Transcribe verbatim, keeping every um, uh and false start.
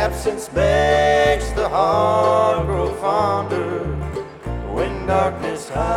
absence makes the heart grow fonder when darkness hides.